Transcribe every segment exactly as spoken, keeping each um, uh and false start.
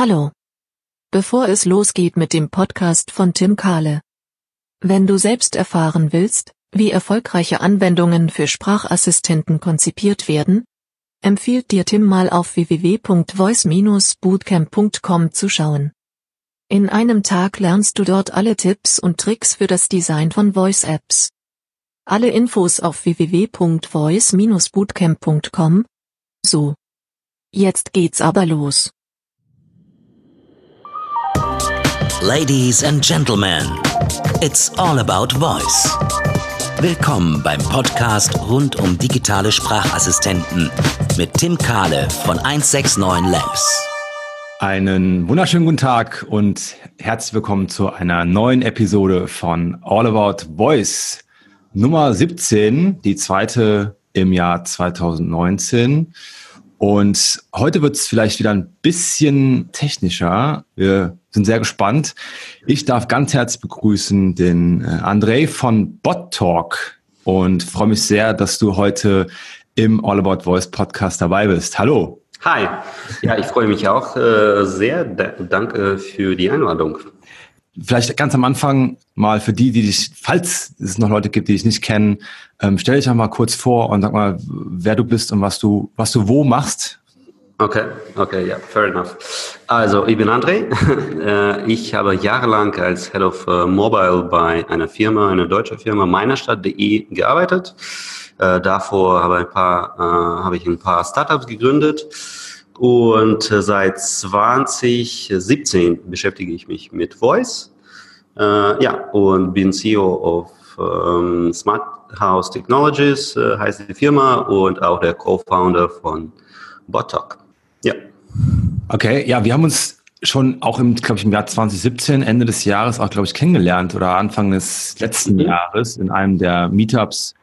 Hallo. Bevor es losgeht mit dem Podcast von Tim Kahle. Wenn du selbst erfahren willst, wie erfolgreiche Anwendungen für Sprachassistenten konzipiert werden, empfiehlt dir Tim mal auf w w w punkt voice dash bootcamp punkt com zu schauen. In einem Tag lernst du dort alle Tipps und Tricks für das Design von Voice-Apps. Alle Infos auf w w w punkt voice dash bootcamp punkt com. So. Jetzt geht's aber los. Ladies and Gentlemen, it's all about voice. Willkommen beim Podcast rund um digitale Sprachassistenten mit Tim Kahle von eins sechs neun Labs. Einen wunderschönen guten Tag und herzlich willkommen zu einer neuen Episode von All About Voice Nummer siebzehn, die zweite im Jahr zwanzig neunzehn. Und heute wird es vielleicht wieder ein bisschen technischer. Wir sind sehr gespannt. Ich darf ganz herzlich begrüßen den André von BotTalk und freue mich sehr, dass du heute im All About Voice Podcast dabei bist. Hallo. Hi. Ja, ich freue mich auch äh, sehr. Da- danke für die Einladung. Vielleicht ganz am Anfang mal für die, die dich, falls es noch Leute gibt, die dich nicht kennen, ähm, stell dich einmal kurz vor und sag mal, wer du bist und was du, was du wo machst. Okay, okay, ja, fair enough. Also, ich bin André. Äh, ich habe jahrelang als Head of äh, Mobile bei einer Firma, einer deutschen Firma, meinerstadt punkt de gearbeitet. Äh, davor habe, ein paar, äh, habe ich ein paar Startups gegründet. Und äh, seit zwanzig siebzehn beschäftige ich mich mit Voice. Äh, ja, und bin C E O of ähm, Smart House Technologies, äh, heißt die Firma, und auch der Co-Founder von BotTalk. Ja. Okay, ja, wir haben uns schon auch im, glaube ich, im Jahr zwanzig siebzehn, Ende des Jahres auch, glaube ich, kennengelernt oder Anfang des letzten Mhm. Jahres in einem der Meetups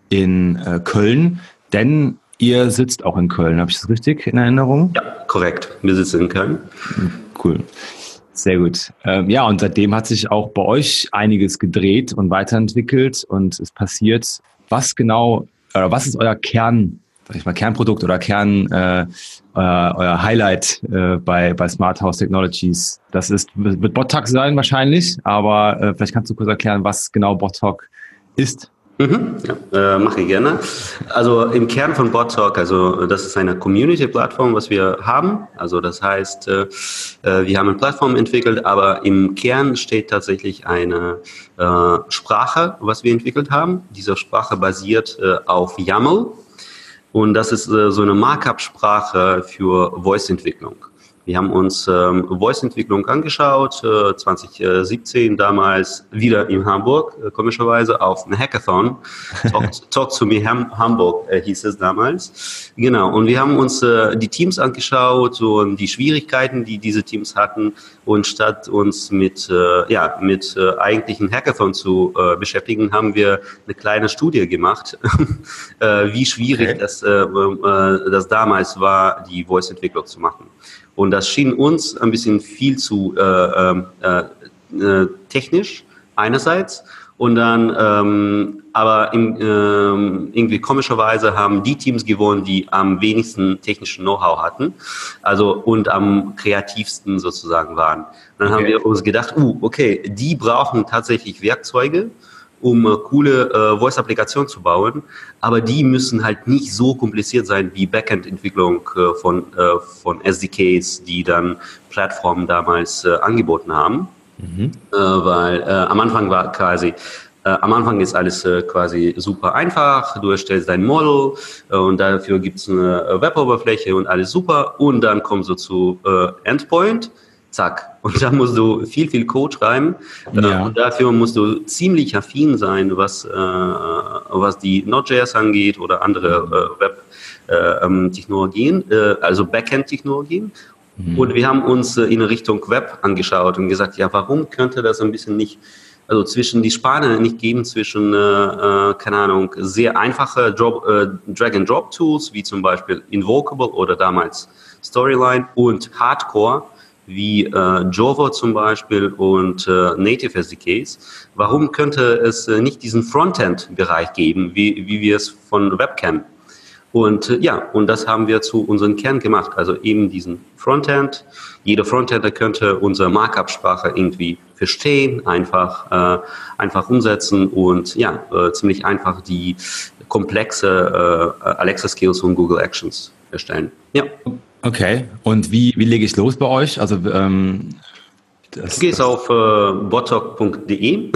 in äh, Köln, denn ihr sitzt auch in Köln. Habe ich das richtig in Erinnerung? Ja, korrekt. Wir sitzen in Köln. Cool. Sehr gut. Ähm, ja, und seitdem hat sich auch bei euch einiges gedreht und weiterentwickelt und es passiert. Was genau, oder was ist euer Kern, sag ich mal, Kernprodukt oder Kern, äh, euer, euer Highlight äh, bei, bei Smart House Technologies? Das ist, wird BotTalk sein wahrscheinlich, aber äh, vielleicht kannst du kurz erklären, was genau BotTalk ist. Mhm, ja, äh, mache ich gerne. Also im Kern von BotTalk, also das ist eine Community-Plattform, was wir haben. Also das heißt, äh, wir haben eine Plattform entwickelt, aber im Kern steht tatsächlich eine äh, Sprache, was wir entwickelt haben. Diese Sprache basiert äh, auf YAML und das ist äh, so eine Markup-Sprache für Voice-Entwicklung. Wir haben uns ähm, Voice-Entwicklung angeschaut, äh, zwanzig siebzehn damals wieder in Hamburg, äh, komischerweise auf einem Hackathon. Talk, Talk to Me Ham- Hamburg äh, hieß es damals. Genau, und wir haben uns äh, die Teams angeschaut und die Schwierigkeiten, die diese Teams hatten. Und statt uns mit, äh, ja, mit äh, eigentlichen Hackathon zu äh, beschäftigen, haben wir eine kleine Studie gemacht, äh, wie schwierig Okay. das, äh, äh, das damals war, die Voice-Entwicklung zu machen. Und das schien uns ein bisschen viel zu äh, äh, äh, technisch einerseits und dann, ähm, aber im, ähm, irgendwie komischerweise haben die Teams gewonnen, die am wenigsten technischen Know-how hatten, also und am kreativsten sozusagen waren. Dann haben Okay. wir uns gedacht, uh, okay, die brauchen tatsächlich Werkzeuge, um äh, coole äh, Voice-Applikationen zu bauen, aber die müssen halt nicht so kompliziert sein wie Backend-Entwicklung äh, von, äh, von S D Ks, die dann Plattformen damals äh, angeboten haben, Mhm. äh, weil äh, am Anfang war quasi, äh, am Anfang ist alles äh, quasi super einfach, du erstellst dein Model äh, und dafür gibt es eine äh, Web-Oberfläche und alles super und dann kommst du zu äh, Endpoint, zack. Und da musst du viel, viel Code schreiben. Ja. Äh, und dafür musst du ziemlich affin sein, was, äh, was die Node.js angeht oder andere äh, Web-Technologien, äh, äh, also Backend-Technologien. Mhm. Und wir haben uns äh, in Richtung Web angeschaut und gesagt, ja, warum könnte das ein bisschen nicht, also zwischen die Spanne nicht geben zwischen, äh, äh, keine Ahnung, sehr einfache Drop, äh, Drag-and-Drop-Tools, wie zum Beispiel Invocable oder damals Storyline und Hardcore, wie äh, Java zum Beispiel und äh, Native S D Ks. Warum könnte es äh, nicht diesen Frontend-Bereich geben, wie, wie wir es von Web kennen? Und äh, ja, und das haben wir zu unserem Kern gemacht, also eben diesen Frontend. Jeder Frontender könnte unsere Markup-Sprache irgendwie verstehen, einfach, äh, einfach umsetzen und ja, äh, ziemlich einfach die komplexe äh, Alexa-Skills und Google Actions erstellen. Ja. Okay, und wie, wie lege ich los bei euch? Also ähm, das, du gehst das auf äh, bottalk punkt de,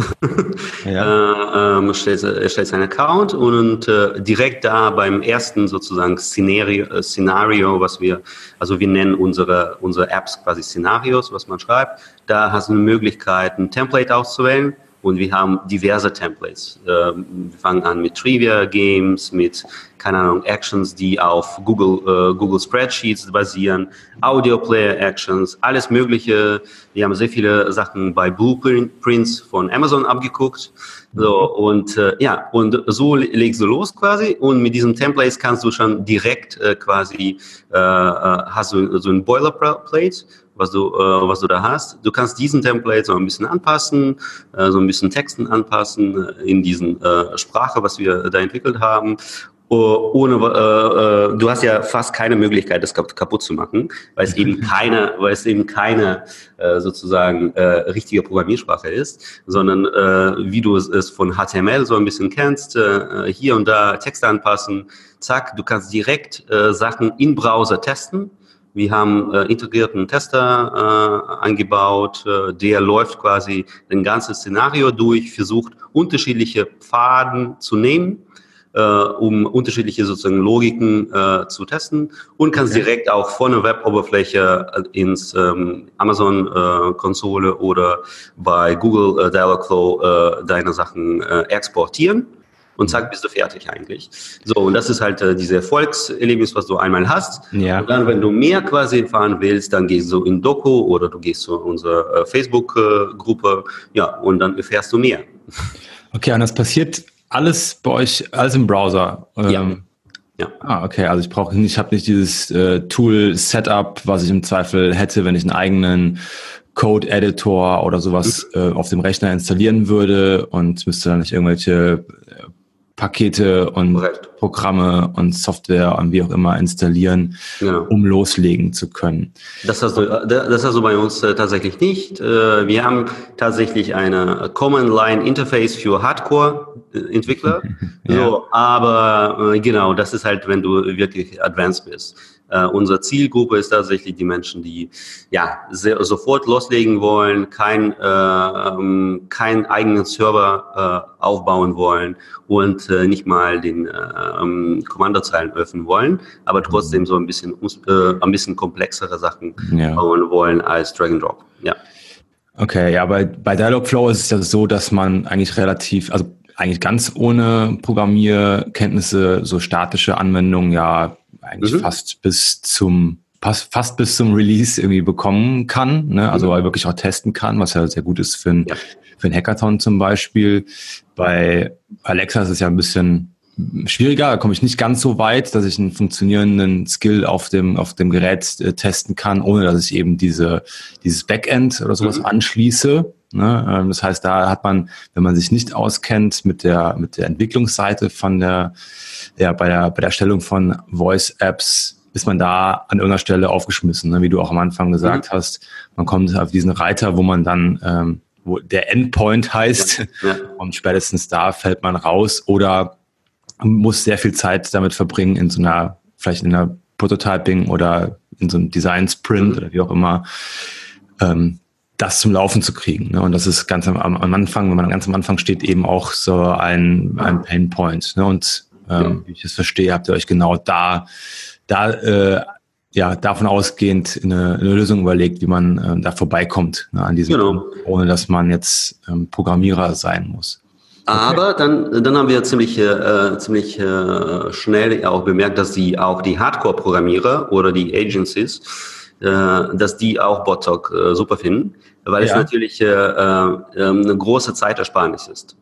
ja. äh, ähm, stellst, erstellst einen Account und äh, direkt da beim ersten sozusagen Szenario, äh, Szenario, was wir, also wir nennen unsere, unsere Apps quasi Szenarios, was man schreibt, da hast du eine Möglichkeit, ein Template auszuwählen. Und wir haben diverse Templates. Wir fangen an mit Trivia-Games, mit, keine Ahnung, Actions, die auf Google, äh, Google Spreadsheets basieren, Audio-Player-Actions, alles Mögliche. Wir haben sehr viele Sachen bei Blueprints von Amazon abgeguckt. So, und äh, ja, und so legst du los quasi. Und mit diesen Templates kannst du schon direkt äh, quasi, äh, hast du so ein Boilerplate, was du, äh, was du da hast. Du kannst diesen Template so ein bisschen anpassen, äh, so ein bisschen Texten anpassen äh, in diesen äh, Sprache, was wir da entwickelt haben. Ohne, äh, äh, du hast ja fast keine Möglichkeit, das kaputt zu machen, weil es eben keine, weil es eben keine äh, sozusagen äh, richtige Programmiersprache ist, sondern äh, wie du es von H T M L so ein bisschen kennst, äh, hier und da Texte anpassen, zack, du kannst direkt äh, Sachen im Browser testen. Wir haben äh, integrierten Tester äh, eingebaut, äh, der läuft quasi ein ganzes Szenario durch, versucht unterschiedliche Pfaden zu nehmen, äh, um unterschiedliche sozusagen Logiken äh, zu testen und kannst okay. direkt auch von der Web-Oberfläche ins ähm, Amazon-Konsole äh, oder bei Google äh, Dialogflow äh, deine Sachen äh, exportieren. Und zack, bist du fertig eigentlich. So, und das ist halt äh, diese Erfolgserlebnis, was du einmal hast. Ja. Und dann, wenn du mehr quasi erfahren willst, dann gehst du in Doku oder du gehst zu unserer äh, Facebook-Gruppe, ja, und dann erfährst du mehr. Okay, und das passiert alles bei euch, alles im Browser? Ähm, ja. Ja. Ah, okay, also ich brauche nicht, ich habe nicht dieses äh, Tool-Setup, was ich im Zweifel hätte, wenn ich einen eigenen Code-Editor oder sowas mhm. äh, auf dem Rechner installieren würde und müsste dann nicht irgendwelche äh, Pakete und Correct. Programme und Software und wie auch immer installieren, genau. um loslegen zu können. Das hast du, das hast du bei uns äh, tatsächlich nicht. Äh, wir haben tatsächlich eine Command-Line-Interface für Hardcore-Entwickler. ja. So, aber äh, genau, das ist halt, wenn du wirklich advanced bist. Uh, unsere Zielgruppe ist tatsächlich die Menschen, die ja sehr, sofort loslegen wollen, kein, äh, ähm, keinen eigenen Server äh, aufbauen wollen und äh, nicht mal den äh, ähm, Kommandozeilen öffnen wollen, aber trotzdem so ein bisschen, äh, ein bisschen komplexere Sachen ja. bauen wollen als Drag and Drop. Ja. Okay, ja, bei, bei Dialogflow ist es ja so, dass man eigentlich relativ, also eigentlich ganz ohne Programmierkenntnisse so statische Anwendungen ja eigentlich mhm. fast bis zum fast bis zum Release irgendwie bekommen kann, ne? Also mhm. wirklich auch testen kann, was ja sehr gut ist für ein, ja. für ein Hackathon zum Beispiel. Bei Alexa ist es ja ein bisschen schwieriger, da komme ich nicht ganz so weit, dass ich einen funktionierenden Skill auf dem auf dem Gerät äh, testen kann, ohne dass ich eben diese dieses Backend oder sowas mhm. anschließe. Ne? Das heißt, da hat man, wenn man sich nicht auskennt mit der mit der Entwicklungsseite von der ja bei der bei der Erstellung von Voice-Apps, ist man da an irgendeiner Stelle aufgeschmissen, ne? Wie du auch am Anfang gesagt mhm. hast. Man kommt auf diesen Reiter, wo man dann ähm, wo der Endpoint heißt ja. Ja. und spätestens da fällt man raus oder muss sehr viel Zeit damit verbringen in so einer, vielleicht in einer Prototyping oder in so einem Design-Sprint mhm. oder wie auch immer, ähm, das zum Laufen zu kriegen. Ne? Und das ist ganz am, am Anfang, wenn man ganz am Anfang steht, eben auch so ein, ein Pain-Point. Ne? Und ähm, ja. wie ich das verstehe, habt ihr euch genau da, da äh, ja, davon ausgehend eine, eine Lösung überlegt, wie man äh, da vorbeikommt, ne, an diesem genau. Punkt, ohne dass man jetzt ähm, Programmierer sein muss. Okay. Aber dann, dann haben wir ziemlich, äh, ziemlich äh, schnell auch bemerkt, dass die auch die Hardcore-Programmierer oder die Agencies, äh, dass die auch Bottalk äh, super finden, weil ja. es natürlich äh, äh, eine große Zeitersparnis ist.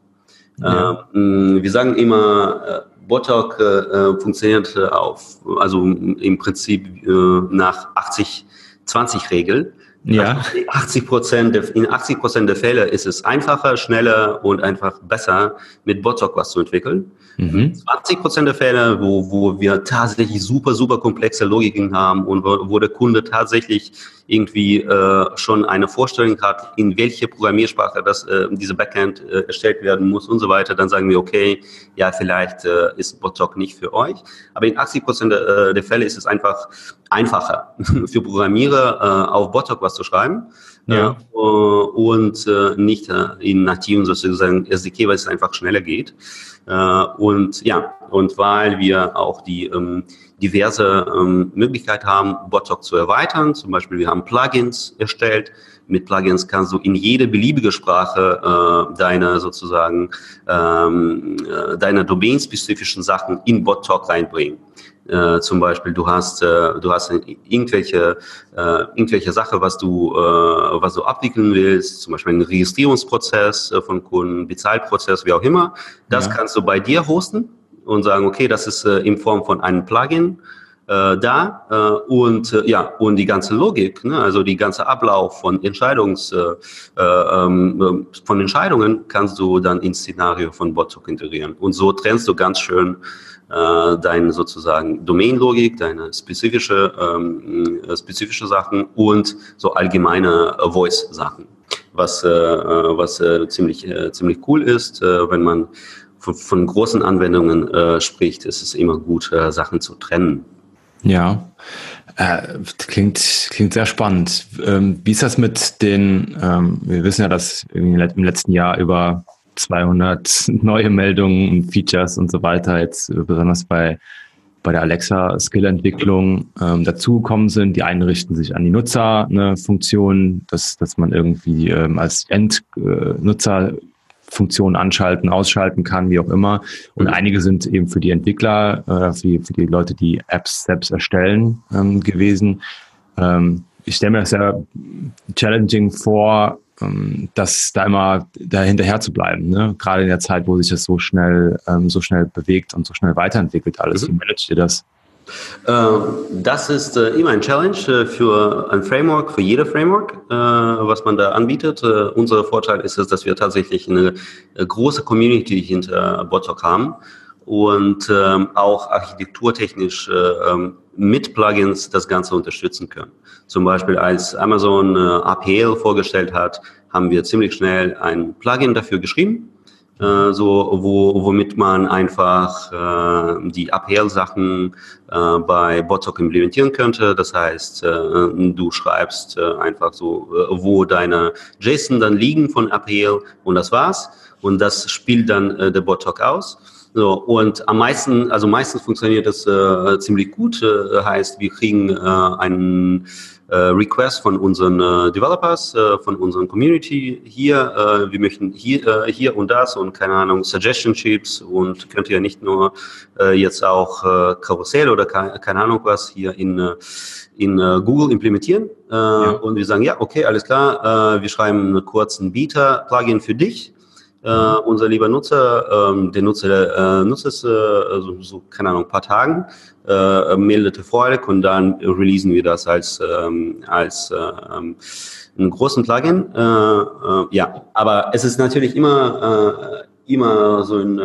Ja. Äh, wir sagen immer, äh, Bottalk äh, funktioniert auf, also im Prinzip äh, nach achtzig zwanzig Regel. Ja. achtzig Prozent der, in achtzig Prozent der Fälle ist es einfacher, schneller und einfach besser, mit Bottalk was zu entwickeln. Mhm. zwanzig Prozent der Fälle, wo, wo wir tatsächlich super, super komplexe Logiken haben und wo, wo der Kunde tatsächlich irgendwie äh, schon eine Vorstellung hat, in welche Programmiersprache das, äh, diese Backend äh, erstellt werden muss und so weiter, dann sagen wir, okay, ja, vielleicht äh, ist Bottalk nicht für euch. Aber in achtzig Prozent der, der Fälle ist es einfach einfacher für Programmierer, äh, auf Bottalk was zu schreiben. Ja. Äh, und äh, nicht äh, in nativen sozusagen S D K, weil es einfach schneller geht. Äh, und ja, und weil wir auch die ähm, diverse ähm, Möglichkeit haben, Bottalk zu erweitern. Zum Beispiel, wir haben Plugins erstellt. Mit Plugins kannst du in jede beliebige Sprache äh, deine sozusagen ähm, äh, deine domainspezifischen Sachen in Bottalk reinbringen. Äh, zum Beispiel, du hast äh, du hast irgendwelche äh, irgendwelche Sache, was du äh, was du abwickeln willst, zum Beispiel einen Registrierungsprozess äh, von Kunden, Bezahlprozess, wie auch immer. Das ja. kannst du bei dir hosten und sagen, okay, das ist äh, in Form von einem Plugin äh, da äh, und äh, ja und die ganze Logik, ne, also die ganze Ablauf von Entscheidungs äh, äh, von Entscheidungen kannst du dann ins Szenario von Bottalk integrieren und so trennst du ganz schön äh, deine sozusagen Domain-Logik, deine spezifische ähm, spezifische Sachen und so allgemeine äh, Voice-Sachen, was äh, was äh, ziemlich äh, ziemlich cool ist, äh, wenn man von, von großen Anwendungen äh, spricht, ist es immer gut, äh, Sachen zu trennen. Ja, äh, klingt klingt sehr spannend. Ähm, wie ist das mit den, ähm, wir wissen ja, dass im letzten Jahr über zweihundert neue Meldungen und Features und so weiter jetzt besonders bei bei der Alexa-Skill-Entwicklung ähm, dazugekommen sind. Die einen richten sich an die Nutzer, ne, Funktionen, dass dass man irgendwie ähm, als Endnutzer Funktionen anschalten, ausschalten kann, wie auch immer. Und mhm. einige sind eben für die Entwickler, äh, für, die, für die Leute, die Apps selbst erstellen, ähm, gewesen. Ähm, ich stelle mir das sehr challenging vor, ähm, dass da immer da hinterher zu bleiben, ne? Gerade in der Zeit, wo sich das so schnell, ähm, so schnell bewegt und so schnell weiterentwickelt alles. Mhm. Wie managt ihr das? Das ist immer ein Challenge für ein Framework, für jede Framework, was man da anbietet. Unser Vorteil ist es, dass wir tatsächlich eine große Community hinter Bottalk haben und auch architekturtechnisch mit Plugins das Ganze unterstützen können. Zum Beispiel als Amazon A P L vorgestellt hat, haben wir ziemlich schnell ein Plugin dafür geschrieben. So, wo, womit man einfach äh, die A P L-Sachen äh, bei Bottalk implementieren könnte. Das heißt, äh, du schreibst äh, einfach so, äh, wo deine JSON dann liegen von A P L und das war's. Und das spielt dann äh, der Bottalk aus. So, und am meisten, also meistens funktioniert das äh, ziemlich gut. Äh, heißt, wir kriegen äh, einen Uh, Request von unseren uh, Developers, uh, von unseren Community hier. Uh, wir möchten hier, uh, hier und das und keine Ahnung, Suggestion Chips und könnt ihr nicht nur uh, jetzt auch uh, Karussell oder ke- keine Ahnung was hier in, uh, in uh, Google implementieren. Uh, ja. Und wir sagen, ja, okay, alles klar, uh, wir schreiben einen kurzen Beta-Plugin für dich. Uh, unser lieber Nutzer, ähm, der Nutzer äh, nutzt es äh, so, so, keine Ahnung, ein paar Tagen, äh, meldet Erfolg und dann releasen wir das als, ähm, als äh, ähm, einen großen Plugin. Äh, äh, ja, aber es ist natürlich immer, äh, immer so ein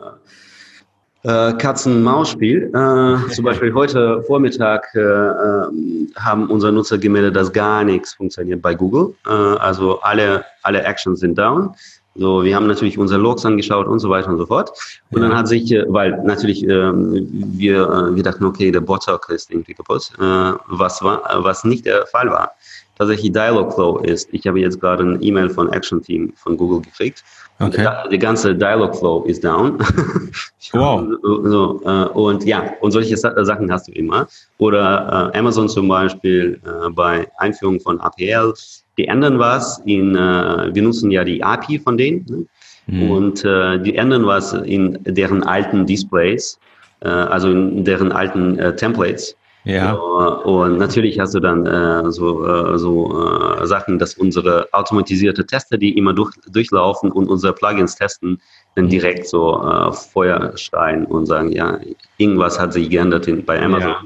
äh, Katzen-Maus-Spiel. Äh, zum Beispiel heute Vormittag äh, äh, haben unsere Nutzer gemeldet, dass gar nichts funktioniert bei Google. Äh, also alle, alle Actions sind down. So, wir haben natürlich unsere Logs angeschaut und so weiter und so fort. Und ja. dann hat sich, weil natürlich ähm, wir, äh, wir dachten, okay, der Bottalk ist irgendwie kaputt, äh, was war, was nicht der Fall war. Tatsächlich Dialogflow ist. Ich habe jetzt gerade eine E-Mail von Action Team von Google gekriegt. Okay. Der, der ganze Dialogflow ist down. Wow. so, äh, und ja, und solche Sachen hast du immer. Oder äh, Amazon zum Beispiel äh, bei Einführung von A P L. Die ändern was in, äh, wir nutzen ja die A P I von denen, ne? Mhm. Und äh, die ändern was in deren alten Displays, äh, also in deren alten äh, Templates. Ja. Uh, und natürlich hast du dann äh, so, äh, so äh, Sachen, dass unsere automatisierte Tester, die immer durch, durchlaufen und unsere Plugins testen, dann direkt so äh, Feuer schreien und sagen, ja, irgendwas hat sich geändert in, bei Amazon. Ja.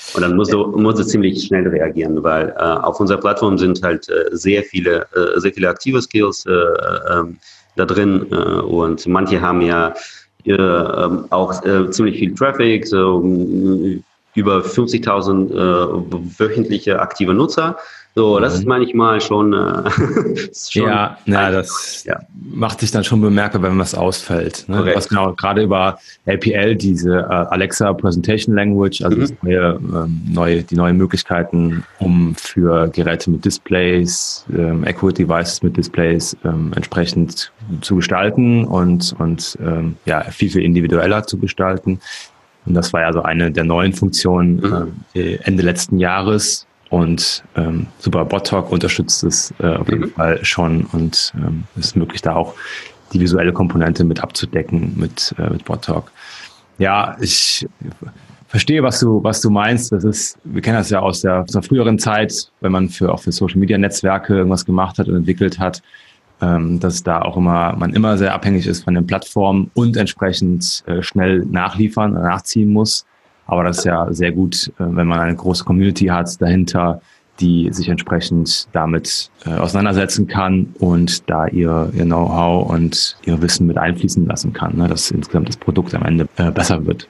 Und dann musst du, musst du ziemlich schnell reagieren, weil äh, auf unserer Plattform sind halt äh, sehr viele, äh, sehr viele aktive Skills äh, äh, da drin äh, und manche haben ja äh, auch äh, ziemlich viel Traffic, so äh, über fünfzigtausend äh, wöchentliche aktive Nutzer. So, das ist manchmal schon, äh, schon ja, ja, das ja. macht sich dann schon bemerkbar, wenn was ausfällt. Ne? Was genau, gerade über L P L, diese äh, Alexa Presentation Language, also mhm. das neue, ähm, neue, die neuen Möglichkeiten, um für Geräte mit Displays, ähm, Accurate Devices mit Displays ähm, entsprechend zu gestalten und, und ähm, ja, viel, viel individueller zu gestalten. Und das war ja so eine der neuen Funktionen mhm. äh, Ende letzten Jahres. Und ähm, Super BotTalk unterstützt es äh, auf jeden mhm. Fall schon und ähm, es ist möglich, da auch die visuelle Komponente mit abzudecken mit, äh, mit BotTalk. Ja, ich verstehe, was du, was du meinst. Das ist, wir kennen das ja aus der, aus der früheren Zeit, wenn man für auch für Social Media Netzwerke irgendwas gemacht hat und entwickelt hat, ähm, dass da auch immer man immer sehr abhängig ist von den Plattformen und entsprechend äh, schnell nachliefern oder nachziehen muss. Aber das ist ja sehr gut, wenn man eine große Community hat dahinter, die sich entsprechend damit äh, auseinandersetzen kann und da ihr, ihr Know-how und ihr Wissen mit einfließen lassen kann, ne, dass insgesamt das Produkt am Ende äh, besser wird.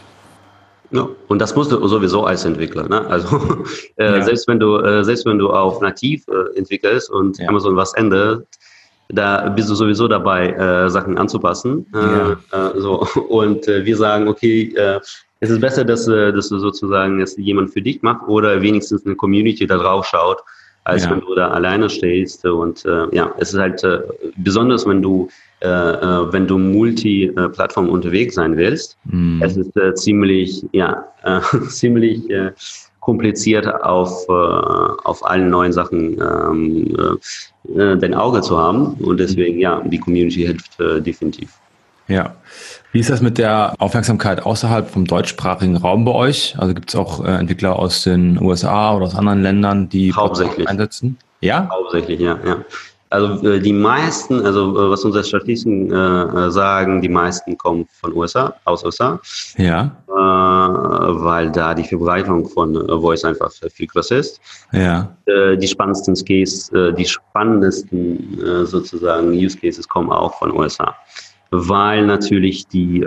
Ja, und das musst du sowieso als Entwickler. Ne? Also äh, ja. selbst wenn du äh, selbst wenn du auf nativ äh, entwickelst und ja. Amazon was ändert, da bist du sowieso dabei, äh, Sachen anzupassen. Äh, ja. äh, so. Und äh, wir sagen, okay, äh, es ist besser, dass, dass du sozusagen dass jemand für dich macht oder wenigstens eine Community da drauf schaut, als ja. wenn du da alleine stehst. Und äh, ja, es ist halt äh, besonders, wenn du äh, wenn du multi-Plattform unterwegs sein willst. Mhm. Es ist äh, ziemlich ja äh, ziemlich äh, kompliziert auf äh, auf allen neuen Sachen ähm, äh, dein Auge zu haben. Und deswegen ja, die Community hilft äh, definitiv. Ja. Wie ist das mit der Aufmerksamkeit außerhalb vom deutschsprachigen Raum bei euch? Also gibt es auch äh, Entwickler aus den U S A oder aus anderen Ländern, die hauptsächlich einsetzen? Ja? Hauptsächlich, ja, ja. Also äh, die meisten, also äh, was unsere Statistiken äh, sagen, die meisten kommen von U S A, aus U S A. Ja. Äh, weil da die Verbreitung von äh, Voice einfach viel größer ist. Ja. Äh, die spannendsten Case, äh, die spannendsten äh, sozusagen Use Cases kommen auch von U S A. Weil natürlich die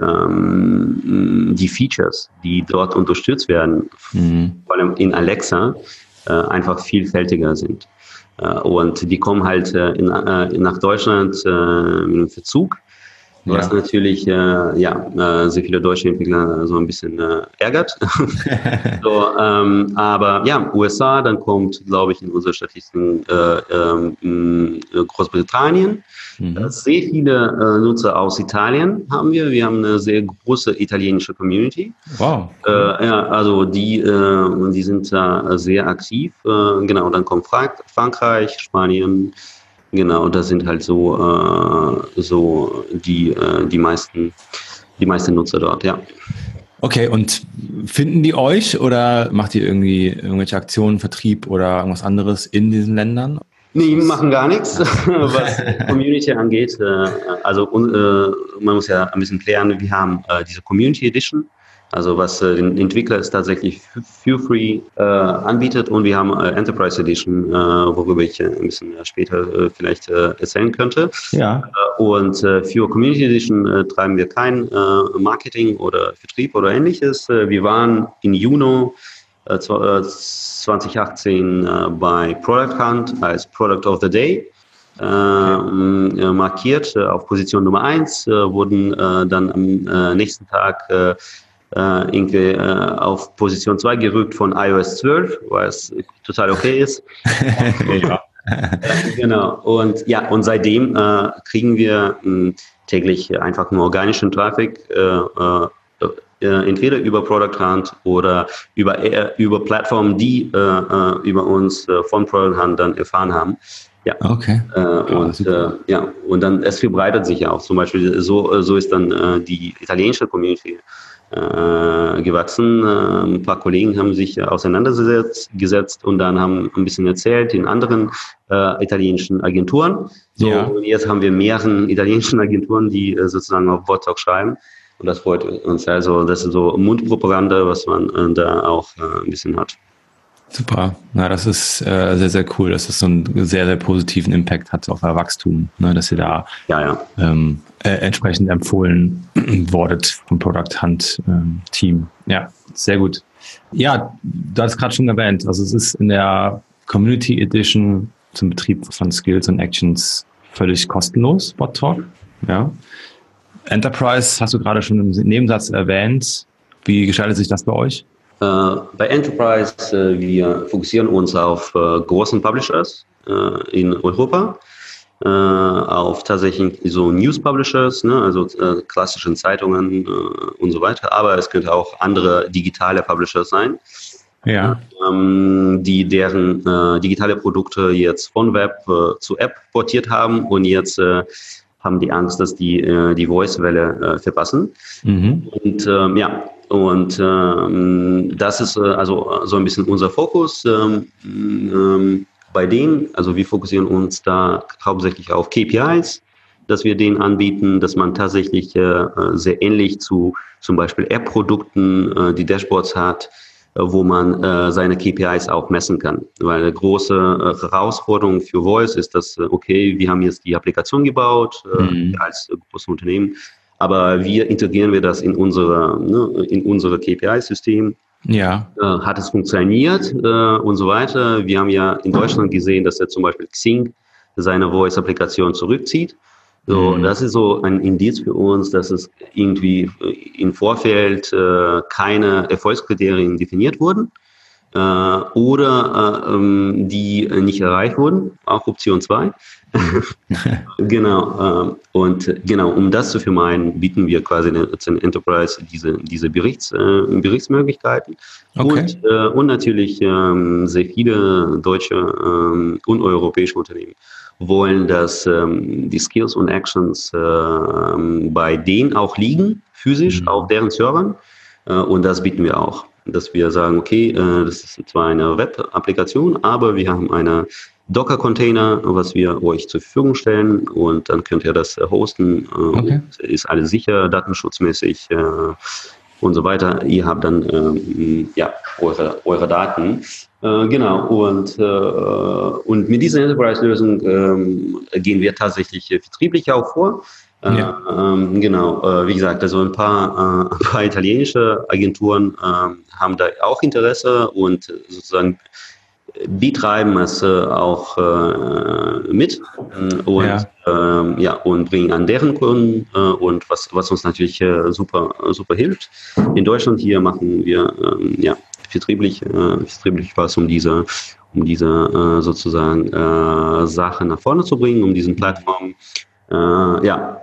ähm, die Features, die dort unterstützt werden, mhm. vor allem in Alexa, äh, einfach vielfältiger sind. Äh, und die kommen halt äh, in, äh, nach Deutschland äh, mit einem Verzug, was ja. natürlich äh, ja, äh, sehr viele deutsche Entwickler so ein bisschen äh, ärgert. so, ähm, aber ja, U S A, dann kommt, glaube ich, in unserer Statistiken äh, äh, Großbritannien. Mhm. Sehr viele äh, Nutzer aus Italien haben wir. Wir haben eine sehr große italienische Community. Wow. Äh, ja, also die, äh, die sind da sehr aktiv. Äh, genau, dann kommt Frank- Frankreich, Spanien. Genau, das sind halt so, äh, so die, äh, die meisten, die meisten Nutzer dort, ja. Okay, und finden die euch oder macht ihr irgendwie irgendwelche Aktionen, Vertrieb oder irgendwas anderes in diesen Ländern? Nee, wir machen gar nichts, was Community angeht. Also man muss ja ein bisschen klären, wir haben diese Community Edition, also was den Entwickler es tatsächlich für free anbietet, und wir haben Enterprise Edition, worüber ich ein bisschen später vielleicht erzählen könnte. Ja. Und für Community Edition treiben wir kein Marketing oder Vertrieb oder ähnliches. Wir waren in Juni zwanzig achtzehn äh, bei Product Hunt als Product of the Day äh, äh, markiert, äh, auf Position Nummer eins, äh, wurden äh, dann am äh, nächsten Tag äh, äh, irgendwie äh, auf Position zwei gerückt von i O S zwölf, weil es total okay ist. ja. äh, genau, und ja, und seitdem äh, kriegen wir äh, täglich einfach nur organischen Traffic, äh, äh, entweder über Product Hunt oder über, äh, über Plattformen, die äh, über uns äh, von Product Hunt dann erfahren haben. Ja. Okay. Äh, und äh, ja, und dann es verbreitet sich ja auch. Zum Beispiel so, so ist dann äh, die italienische Community äh, gewachsen. Äh, ein paar Kollegen haben sich auseinandergesetzt gesetzt und dann haben ein bisschen erzählt in anderen äh, italienischen Agenturen. So, ja. Und jetzt haben wir mehrere italienischen Agenturen, die äh, sozusagen auf BotTalk schreiben. Und das freut uns. Also das ist so Mundpropaganda, was man äh, da auch äh, ein bisschen hat. Super. Na, das ist äh, sehr, sehr cool, dass das so einen sehr, sehr positiven Impact hat auf euer Wachstum, ne, dass ihr da ja, ja. Ähm, äh, entsprechend empfohlen wurdet vom Product Hunt ähm, Team. Ja, sehr gut. Ja, du hast gerade schon erwähnt, also es ist in der Community Edition zum Betrieb von Skills und Actions völlig kostenlos, BotTalk. Ja. Enterprise hast du gerade schon im Nebensatz erwähnt. Wie gestaltet sich das bei euch? Uh, bei Enterprise, uh, wir fokussieren uns auf uh, großen Publishers uh, in Europa, uh, auf tatsächlich so News Publishers, ne, also uh, klassischen Zeitungen uh, und so weiter, aber es könnte auch andere digitale Publishers sein, ja. uh, die deren uh, digitale Produkte jetzt von Web uh, zu App portiert haben und jetzt uh, haben die Angst, dass die uh, die Voice-Welle uh, verpassen. Mhm. Und um, ja, Und ähm, das ist äh, also so ein bisschen unser Fokus ähm, ähm, bei denen. Also wir fokussieren uns da hauptsächlich auf K P Is, dass wir denen anbieten, dass man tatsächlich äh, sehr ähnlich zu zum Beispiel App-Produkten äh, die Dashboards hat, äh, wo man äh, seine K P Is auch messen kann. Weil eine große äh, Herausforderung für Voice ist, dass, äh, okay, wir haben jetzt die Applikation gebaut äh, mhm. als äh, großes Unternehmen, aber wir integrieren wir das in unsere, ne, in unsere K P I-System. Ja. Äh, hat es funktioniert äh, und so weiter. Wir haben ja in Deutschland gesehen, dass er zum Beispiel Xing seine Voice-Applikation zurückzieht. So, mhm. Das ist so ein Indiz für uns, dass es irgendwie im Vorfeld äh, keine Erfolgskriterien definiert wurden äh, oder äh, ähm, die nicht erreicht wurden, auch Option zwei. Genau, äh, und genau, um das zu vermeiden, bieten wir quasi in Enterprise diese, diese Berichts, äh, Berichtsmöglichkeiten. Okay. Und, äh, und natürlich ähm, sehr viele deutsche ähm, und europäische Unternehmen wollen, dass ähm, die Skills und Actions äh, bei denen auch liegen, physisch, mhm. auf deren Servern. Äh, und das bieten wir auch, dass wir sagen, okay, äh, das ist zwar eine Web-Applikation, aber wir haben eine Docker-Container, was wir euch zur Verfügung stellen, und dann könnt ihr das hosten. Äh, okay. Ist alles sicher, datenschutzmäßig äh, und so weiter. Ihr habt dann ähm, ja eure, eure Daten. Äh, genau, und, äh, und mit dieser Enterprise-Lösung äh, gehen wir tatsächlich vertrieblich auch vor. Ja. Äh, ähm, genau, äh, wie gesagt, also ein paar, äh, ein paar italienische Agenturen äh, haben da auch Interesse und sozusagen betreiben es äh, auch äh, mit und, ja. Ähm, ja, und bringen an deren Kunden äh, und was, was uns natürlich äh, super, super hilft. In Deutschland hier machen wir ähm, ja, vertrieblich, äh, vertrieblich was, um diese, um diese äh, sozusagen äh, Sache nach vorne zu bringen, um diesen Plattformen. Äh, ja,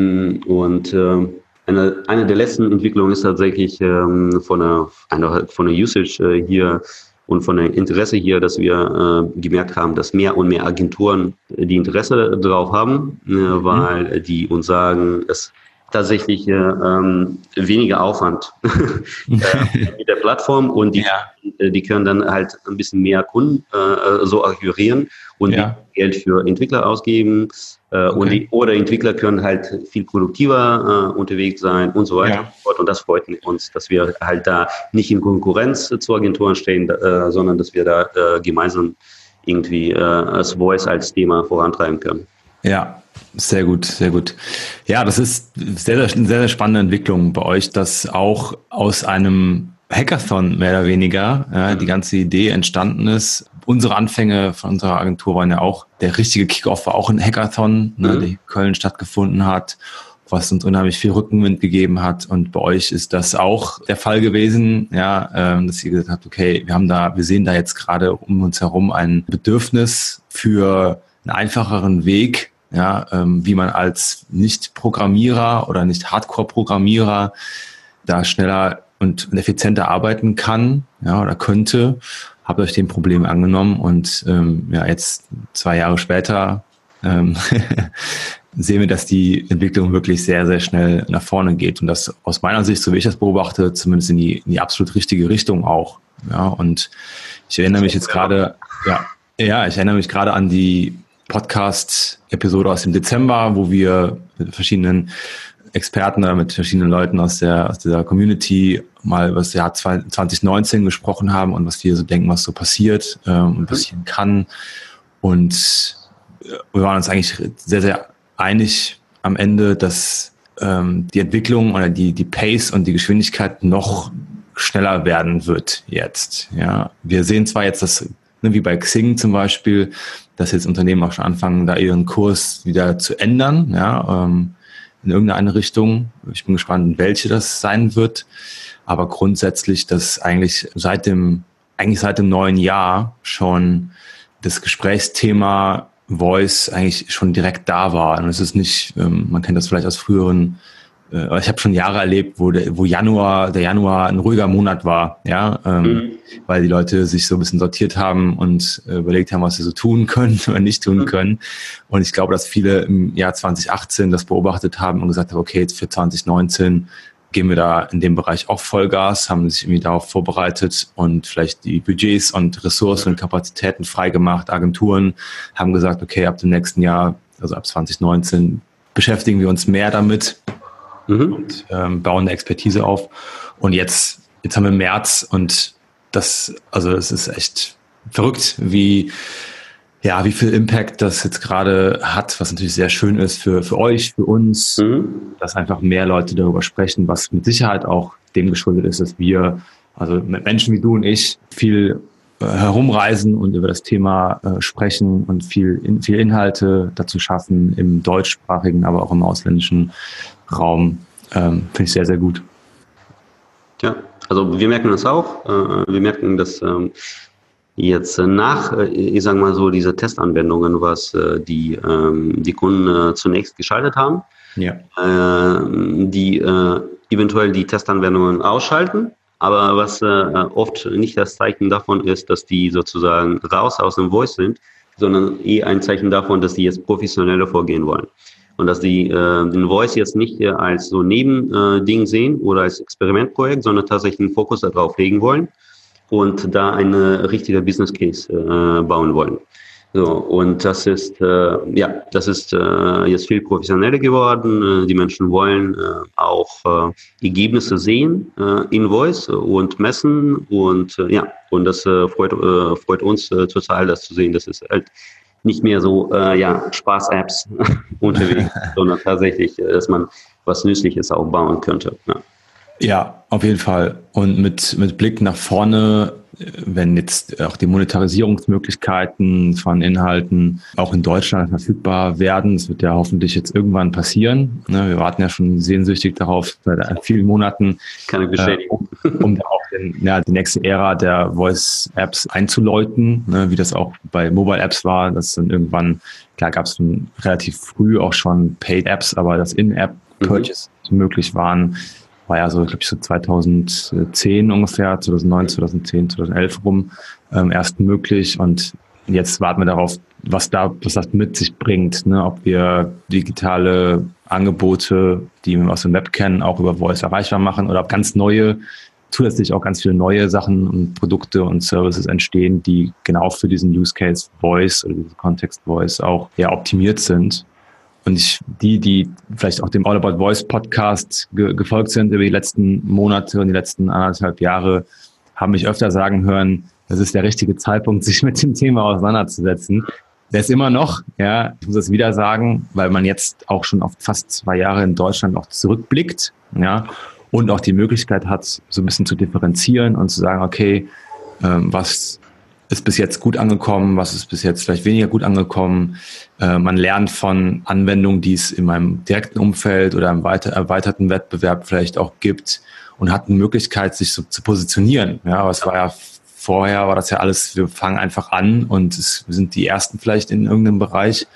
und äh, eine, eine der letzten Entwicklungen ist tatsächlich ähm, von der, einer, von der Usage äh, hier und von dem Interesse hier, dass wir äh, gemerkt haben, dass mehr und mehr Agenturen die Interesse darauf haben, äh, weil mhm. die uns sagen, es tatsächlich äh, ähm, weniger Aufwand äh, mit der Plattform und die, ja. die können dann halt ein bisschen mehr Kunden äh, so akquirieren und ja. Geld für Entwickler ausgeben äh, okay. und die, oder Entwickler können halt viel produktiver äh, unterwegs sein und so weiter ja. und so fort. Und das freut uns, dass wir halt da nicht in Konkurrenz zu Agenturen stehen, äh, sondern dass wir da äh, gemeinsam irgendwie äh, das Voice als Thema vorantreiben können. Ja, sehr gut, sehr gut. Ja, das ist sehr, sehr, sehr, sehr spannende Entwicklung bei euch, dass auch aus einem Hackathon mehr oder weniger ja, die ganze Idee entstanden ist. Unsere Anfänge von unserer Agentur waren ja auch, der richtige Kickoff war auch ein Hackathon, ne, mhm. der in Köln stattgefunden hat, was uns unheimlich viel Rückenwind gegeben hat. Und bei euch ist das auch der Fall gewesen, ja, ähm, dass ihr gesagt habt, okay, wir haben da, wir sehen da jetzt gerade um uns herum ein Bedürfnis für einen einfacheren Weg, ja, ähm, wie man als Nicht-Programmierer oder Nicht-Hardcore-Programmierer da schneller und effizienter arbeiten kann, ja, oder könnte. Habt euch dem Problem angenommen und ähm, ja, jetzt zwei Jahre später ähm, sehen wir, dass die Entwicklung wirklich sehr, sehr schnell nach vorne geht und das aus meiner Sicht, so wie ich das beobachte, zumindest in die, in die absolut richtige Richtung auch. Ja, und ich erinnere mich jetzt gerade, ja, ja, ich erinnere mich gerade an die Podcast-Episode aus dem Dezember, wo wir mit verschiedenen Experten oder mit verschiedenen Leuten aus der aus dieser Community mal über das Jahr zwanzig neunzehn gesprochen haben und was wir so denken, was so passiert ähm, und passieren kann. Und wir waren uns eigentlich sehr, sehr einig am Ende, dass ähm, die Entwicklung oder die, die Pace und die Geschwindigkeit noch schneller werden wird jetzt. Ja, wir sehen zwar jetzt, dass, ne, wie bei Xing zum Beispiel, dass jetzt Unternehmen auch schon anfangen, da ihren Kurs wieder zu ändern, ja, ähm, in irgendeine Richtung. Ich bin gespannt, welche das sein wird. Aber grundsätzlich, dass eigentlich seit dem, eigentlich seit dem neuen Jahr schon das Gesprächsthema Voice eigentlich schon direkt da war. Und es ist nicht, ähm, man kennt das vielleicht aus früheren, äh, ich habe schon Jahre erlebt, wo der, wo Januar, der Januar ein ruhiger Monat war, ja, ähm, mhm. weil die Leute sich so ein bisschen sortiert haben und äh, überlegt haben, was sie so tun können oder nicht tun mhm. können. Und ich glaube, dass viele im Jahr zwanzig achtzehn das beobachtet haben und gesagt haben, okay, jetzt für zwanzig neunzehn gehen wir da in dem Bereich auch Vollgas, haben sich irgendwie darauf vorbereitet und vielleicht die Budgets und Ressourcen und Kapazitäten freigemacht. Agenturen haben gesagt, okay, ab dem nächsten Jahr, also ab zwanzig neunzehn, beschäftigen wir uns mehr damit mhm. und ähm, bauen eine Expertise auf. Und jetzt, jetzt haben wir März und das, also es ist echt verrückt, wie ja, wie viel Impact das jetzt gerade hat, was natürlich sehr schön ist für, für euch, für uns, mhm. dass einfach mehr Leute darüber sprechen, was mit Sicherheit auch dem geschuldet ist, dass wir, also mit Menschen wie du und ich, viel äh, herumreisen und über das Thema äh, sprechen und viel, in, viel Inhalte dazu schaffen im deutschsprachigen, aber auch im ausländischen Raum. Ähm, finde ich sehr, sehr gut. Ja, also wir merken das auch. Äh, wir merken, dass ähm Jetzt nach, ich sage mal so, diese Testanwendungen, was die, die Kunden zunächst geschaltet haben, ja. die eventuell die Testanwendungen ausschalten, aber was oft nicht das Zeichen davon ist, dass die sozusagen raus aus dem Voice sind, sondern eher ein Zeichen davon, dass die jetzt professioneller vorgehen wollen. Und dass die den Voice jetzt nicht als so Nebending sehen oder als Experimentprojekt, sondern tatsächlich einen Fokus darauf legen wollen und da eine richtige Business Case äh, bauen wollen. So, und das ist äh, ja, das ist äh, jetzt viel professioneller geworden. Die Menschen wollen äh, auch äh, Ergebnisse sehen äh, in Voice und messen und äh, ja, und das äh, freut äh, freut uns äh, total, das zu sehen. Das ist halt nicht mehr so äh, ja Spaß-Apps unterwegs, sondern tatsächlich, äh, dass man was Nützliches auch bauen könnte. Ja. Ja, auf jeden Fall. Und mit, mit Blick nach vorne, wenn jetzt auch die Monetarisierungsmöglichkeiten von Inhalten auch in Deutschland verfügbar werden, das wird ja hoffentlich jetzt irgendwann passieren. Wir warten ja schon sehnsüchtig darauf seit vielen Monaten, Kann ich bestätigen. Äh, um, um auch den, ja, die nächste Ära der Voice-Apps einzuläuten, ne, wie das auch bei Mobile-Apps war. Das dann irgendwann, klar gab es relativ früh auch schon Paid-Apps, aber das In-App-Purchase mhm. möglich waren, war ja so, glaube ich, so zweitausendzehn ungefähr, zweitausendneun, zweitausendzehn, zweitausendelf rum ähm, erst möglich. Und jetzt warten wir darauf, was da, was das mit sich bringt, ne? Ob wir digitale Angebote, die wir aus dem Web kennen, auch über Voice erreichbar machen oder ob ganz neue, zusätzlich auch ganz viele neue Sachen und Produkte und Services entstehen, die genau für diesen Use Case Voice oder diesen Kontext Voice auch ja optimiert sind. Und ich, die, die vielleicht auch dem All About Voice Podcast ge- gefolgt sind über die letzten Monate und die letzten anderthalb Jahre, haben mich öfter sagen hören, das ist der richtige Zeitpunkt, sich mit dem Thema auseinanderzusetzen. Der ist immer noch, ja, ich muss das wieder sagen, weil man jetzt auch schon auf fast zwei Jahre in Deutschland auch zurückblickt, ja, und auch die Möglichkeit hat, so ein bisschen zu differenzieren und zu sagen, okay, ähm, was ist bis jetzt gut angekommen, was ist bis jetzt vielleicht weniger gut angekommen. Äh, man lernt von Anwendungen, die es in meinem direkten Umfeld oder im weiter, erweiterten Wettbewerb vielleicht auch gibt und hat eine Möglichkeit, sich so zu positionieren. Ja, aber es war ja vorher, war das ja alles, wir fangen einfach an und es, wir sind die Ersten vielleicht in irgendeinem Bereich.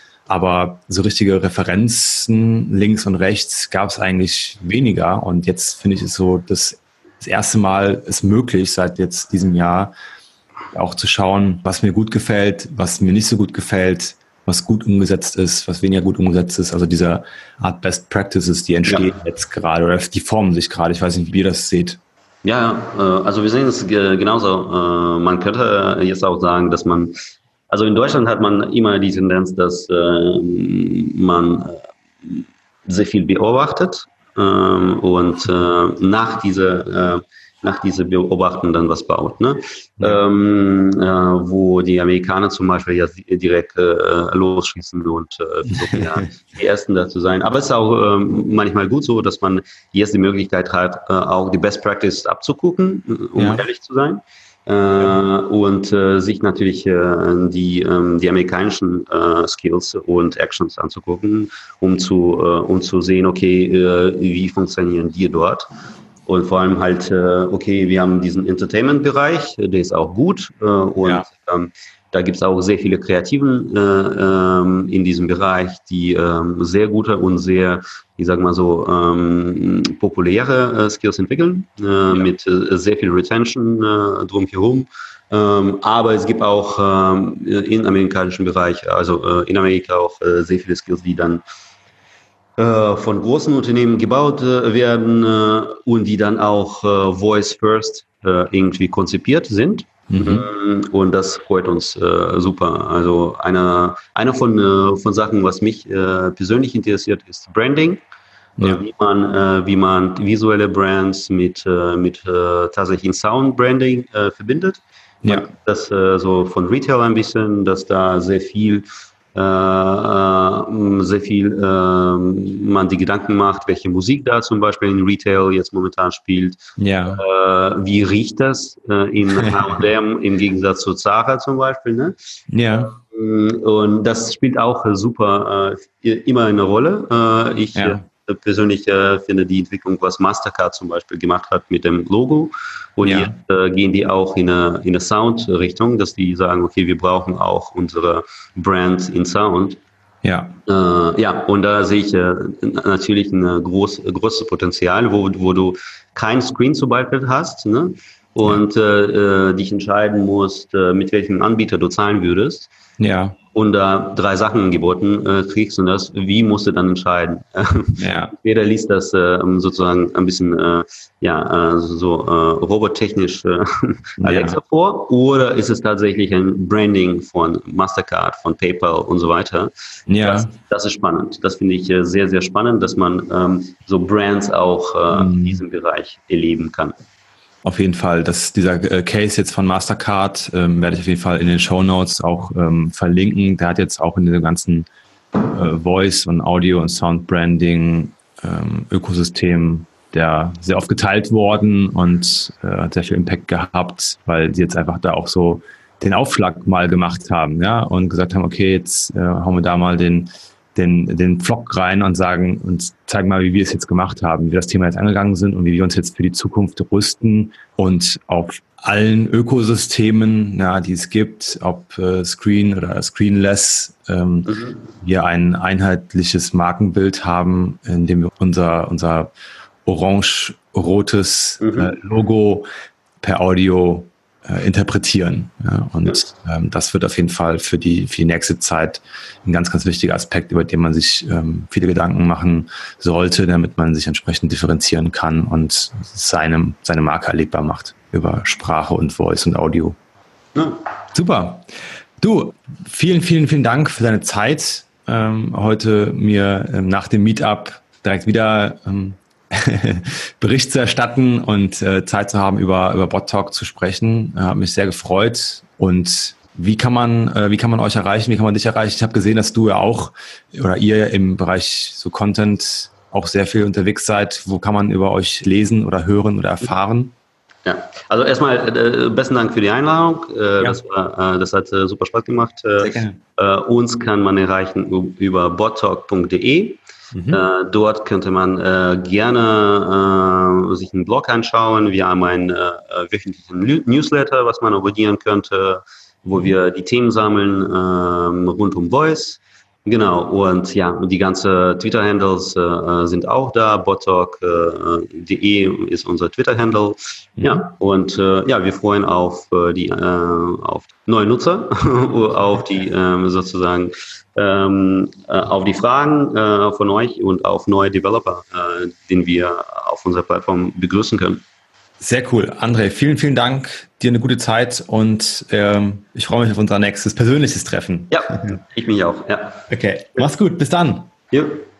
Aber so richtige Referenzen links und rechts gab es eigentlich weniger. Und jetzt finde ich es so, dass das erste Mal ist möglich seit jetzt diesem Jahr, auch zu schauen, was mir gut gefällt, was mir nicht so gut gefällt, was gut umgesetzt ist, was weniger gut umgesetzt ist. Also diese Art Best Practices, die entstehen ja. jetzt gerade oder die formen sich gerade. Ich weiß nicht, wie ihr das seht. Ja, also wir sehen es genauso. Man könnte jetzt auch sagen, dass man, also in Deutschland hat man immer die Tendenz, dass man sehr viel beobachtet ähm, und äh, nach dieser äh, nach dieser Beobachtung dann was baut, ne? Ja. Ähm, äh, wo die Amerikaner zum Beispiel ja direkt äh, losschießen und äh, versuchen ja die Ersten da zu sein. Aber es ist auch äh, manchmal gut so, dass man jetzt die Möglichkeit hat, äh, auch die Best Practice abzugucken, um ja. ehrlich zu sein. Äh, ja. Und äh, sich natürlich äh, die, ähm, die amerikanischen äh, Skills und Actions anzugucken, um zu, äh, um zu sehen, okay, äh, wie funktionieren die dort. Und vor allem halt, okay, wir haben diesen Entertainment-Bereich, der ist auch gut. Und ja. ähm, da gibt es auch sehr viele Kreativen äh, ähm, in diesem Bereich, die ähm, sehr gute und sehr, ich sag mal so, ähm, populäre äh, Skills entwickeln, äh, ja. mit äh, sehr viel Retention äh, drumherum. Ähm, aber es gibt auch ähm, im amerikanischen Bereich, also äh, in Amerika auch äh, sehr viele Skills, die dann von großen Unternehmen gebaut äh, werden äh, und die dann auch äh, Voice First äh, irgendwie konzipiert sind. Mhm. Und das freut uns äh, super. Also einer einer von äh, von Sachen, was mich äh, persönlich interessiert, ist Branding. Ja. Wie man äh, wie man visuelle Brands mit äh, mit äh, tatsächlichen Sound Branding äh, verbindet. Ja. Das äh, so von Retail ein bisschen, dass da sehr viel Äh, äh, sehr viel äh, man die Gedanken macht, welche Musik da zum Beispiel in Retail jetzt momentan spielt. Ja. Äh, wie riecht das äh, in H und M im Gegensatz zu Zara zum Beispiel? Ne? Ja. Und das spielt auch super äh, immer eine Rolle. Äh, ich ja. äh, persönlich äh, finde die Entwicklung, was Mastercard zum Beispiel gemacht hat mit dem Logo. Und ja. jetzt äh, gehen die auch in eine, in eine Sound-Richtung, dass die sagen, okay, wir brauchen auch unsere Brand in Sound. Ja. Äh, ja, und da sehe ich äh, natürlich ein groß, großes Potenzial, wo, wo du kein Screen zum Beispiel hast, ne? Und ja. äh, dich entscheiden musst, äh, mit welchem Anbieter du zahlen würdest. Ja. Und da äh, drei Sachen geboten äh, kriegst und das, wie musst du dann entscheiden? Ja. Jeder liest das äh, sozusagen ein bisschen äh, ja äh, so äh, robottechnisch äh, Alexa ja. vor, oder ist es tatsächlich ein Branding von Mastercard, von PayPal und so weiter? Ja. Das, das ist spannend. Das finde ich äh, sehr, sehr spannend, dass man ähm, so Brands auch äh, mhm. in diesem Bereich erleben kann. Auf jeden Fall, dass dieser äh, Case jetzt von Mastercard ähm, werde ich auf jeden Fall in den Shownotes auch ähm, verlinken. Der hat jetzt auch in dem ganzen äh, Voice und Audio und Sound Branding ähm, Ökosystem, der sehr oft geteilt worden und äh, hat sehr viel Impact gehabt, weil sie jetzt einfach da auch so den Aufschlag mal gemacht haben, ja, und gesagt haben, okay, jetzt äh, hauen wir da mal den den den Vlog rein und sagen und zeigen mal, wie wir es jetzt gemacht haben, wie wir das Thema jetzt angegangen sind und wie wir uns jetzt für die Zukunft rüsten und auf allen Ökosystemen, ja, die es gibt, ob äh, Screen oder Screenless, ähm, mhm. wir ein einheitliches Markenbild haben, in dem wir unser unser orange-rotes mhm. äh, Logo per Audio Äh, interpretieren. Ja, und ja. ähm, das wird auf jeden Fall für die, für die nächste Zeit ein ganz, ganz wichtiger Aspekt, über den man sich ähm, viele Gedanken machen sollte, damit man sich entsprechend differenzieren kann und seine, seine Marke erlebbar macht über Sprache und Voice und Audio. Ja. Super. Du, vielen, vielen, vielen Dank für deine Zeit, ähm, heute mir ähm, nach dem Meetup direkt wieder ähm, Bericht zu erstatten und äh, Zeit zu haben, über über BotTalk zu sprechen. Äh, hat mich sehr gefreut. Und wie kann man äh, wie kann man euch erreichen? Wie kann man dich erreichen? Ich habe gesehen, dass du ja auch oder ihr im Bereich so Content auch sehr viel unterwegs seid. Wo kann man über euch lesen oder hören oder erfahren? Ja, also erstmal äh, besten Dank für die Einladung. Äh, ja. Das war, äh, das hat äh, super Spaß gemacht. Äh, sehr gerne. Äh, uns kann man erreichen über bottalk punkt de. Mhm. Äh, dort könnte man äh, gerne äh, sich einen Blog anschauen. Wir haben einen äh, wöchentlichen Newsletter, was man abonnieren könnte, wo wir die Themen sammeln äh, rund um Voice. Genau, und ja, die ganzen Twitter-Handles äh, sind auch da. bottalk punkt de ist unser Twitter-Handle. Mhm. Ja, und äh, ja, wir freuen auf äh, die äh, auf neue Nutzer, auf die äh, sozusagen ähm, äh, auf die Fragen äh, von euch und auf neue Developer, äh, den wir auf unserer Plattform begrüßen können. Sehr cool. André, vielen, vielen Dank. Dir eine gute Zeit und ähm, ich freue mich auf unser nächstes persönliches Treffen. Ja, ich mich auch. Ja. Okay, mach's gut. Bis dann. Ja.